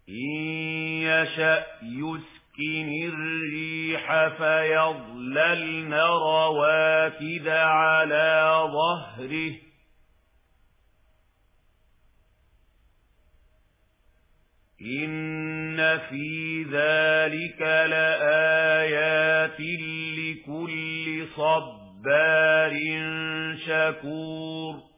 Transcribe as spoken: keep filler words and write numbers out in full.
إن يشأ يسكن الريح فيظللن رواكد على ظهره إن في ذلك لآيات لكل صبار شكور